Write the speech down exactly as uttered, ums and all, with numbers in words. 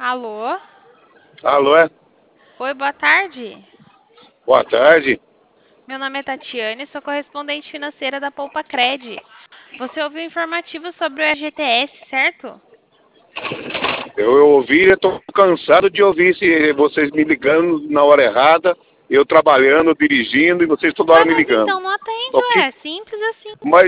Alô? Alô, é? Oi, boa tarde. Boa tarde. Meu nome é Tatiane, sou correspondente financeira da Poupa Cred. Você ouviu o informativo sobre o F G T S, certo? Eu, eu ouvi, eu tô cansado de ouvir se vocês me ligando na hora errada, eu trabalhando, dirigindo e vocês toda Ué, hora me mas ligando. então não atende, Só que, ué. Simples assim. mas